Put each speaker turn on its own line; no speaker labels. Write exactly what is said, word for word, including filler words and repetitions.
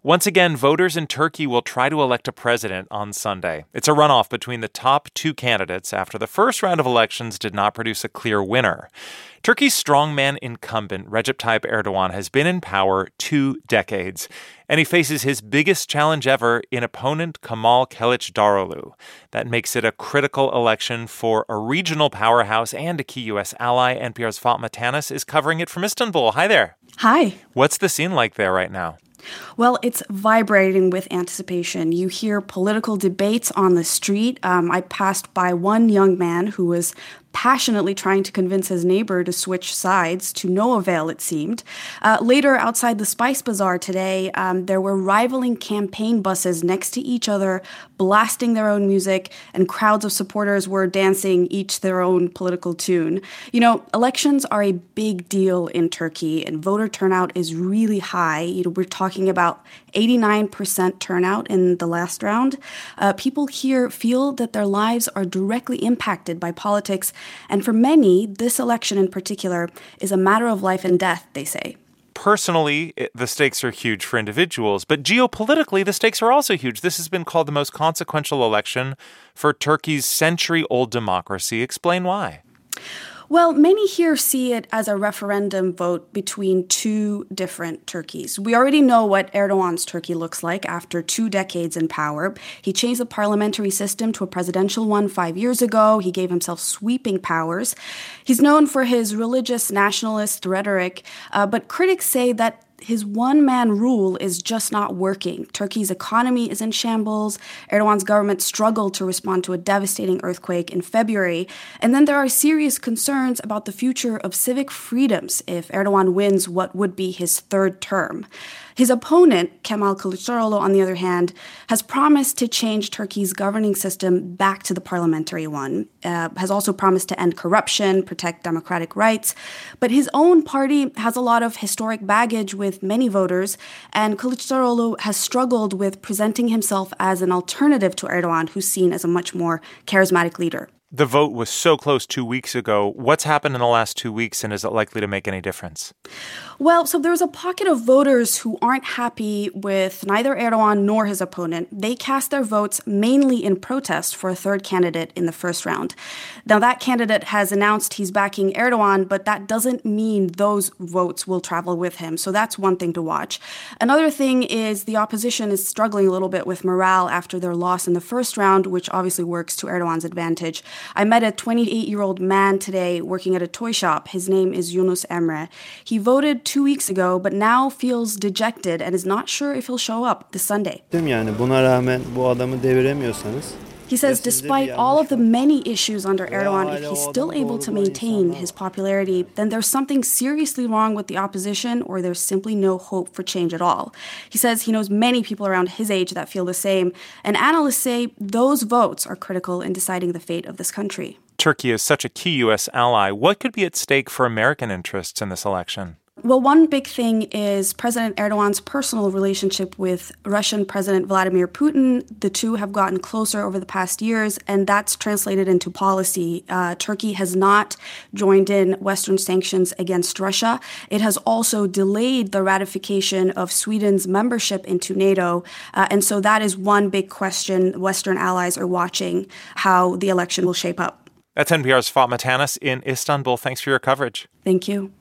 Once again, voters in Turkey will try to elect a president on Sunday. It's a runoff between the top two candidates after the first round of elections did not produce a clear winner. Turkey's strongman incumbent, Recep Tayyip Erdogan, has been in power two decades, and he faces his biggest challenge ever in opponent Kemal Kılıçdaroğlu. That makes it a critical election for a regional powerhouse and a key U S ally. N P R's Fatma Tanis is covering it from Istanbul. Hi there.
Hi.
What's the scene like there right now?
Well, it's vibrating with anticipation. You hear political debates on the street. Um, I passed by one young man who was passionately trying to convince his neighbor to switch sides, to no avail, it seemed. Uh, later, outside the Spice Bazaar today, um, there were rivaling campaign buses next to each other, blasting their own music, and crowds of supporters were dancing each their own political tune. You know, elections are a big deal in Turkey, and voter turnout is really high. You know, we're talking about eighty-nine percent turnout in the last round. Uh, people here feel that their lives are directly impacted by politics. And for many, this election in particular is a matter of life and death, they say.
Personally, it, the stakes are huge for individuals, but geopolitically, the stakes are also huge. This has been called the most consequential election for Turkey's century-old democracy. Explain why.
Well, many here see it as a referendum vote between two different Turkeys. We already know what Erdogan's Turkey looks like after two decades in power. He changed the parliamentary system to a presidential one five years ago. He gave himself sweeping powers. He's known for his religious nationalist rhetoric, uh, but critics say that his one-man rule is just not working. Turkey's economy is in shambles. Erdogan's government struggled to respond to a devastating earthquake in February. And then there are serious concerns about the future of civic freedoms if Erdogan wins what would be his third term. His opponent, Kemal Kılıçdaroğlu, on the other hand, has promised to change Turkey's governing system back to the parliamentary one, uh, has also promised to end corruption, protect democratic rights. But his own party has a lot of historic baggage with many voters, and Kılıçdaroğlu has struggled with presenting himself as an alternative to Erdogan, who's seen as a much more charismatic leader.
The vote was so close two weeks ago. What's happened in the last two weeks, and is it likely to make any difference?
Well, so there's a pocket of voters who aren't happy with neither Erdogan nor his opponent. They cast their votes mainly in protest for a third candidate in the first round. Now, that candidate has announced he's backing Erdogan, but that doesn't mean those votes will travel with him. So that's one thing to watch. Another thing is the opposition is struggling a little bit with morale after their loss in the first round, which obviously works to Erdogan's advantage. I met a twenty-eight-year-old man today working at a toy shop. His name is Yunus Emre. He voted two weeks ago, but now feels dejected and is not sure if he'll show up this Sunday. He says despite all of the many issues under Erdogan, if he's still able to maintain his popularity, then there's something seriously wrong with the opposition, or there's simply no hope for change at all. He says he knows many people around his age that feel the same, and analysts say those votes are critical in deciding the fate of this country.
Turkey is such a key U S ally. What could be at stake for American interests in this election?
Well, one big thing is President Erdogan's personal relationship with Russian President Vladimir Putin. The two have gotten closer over the past years, and that's translated into policy. Uh, Turkey has not joined in Western sanctions against Russia. It has also delayed the ratification of Sweden's membership into NATO. Uh, and so that is one big question Western allies are watching, how the election will shape up.
That's N P R's Fatma Tanis in Istanbul. Thanks for your coverage.
Thank you.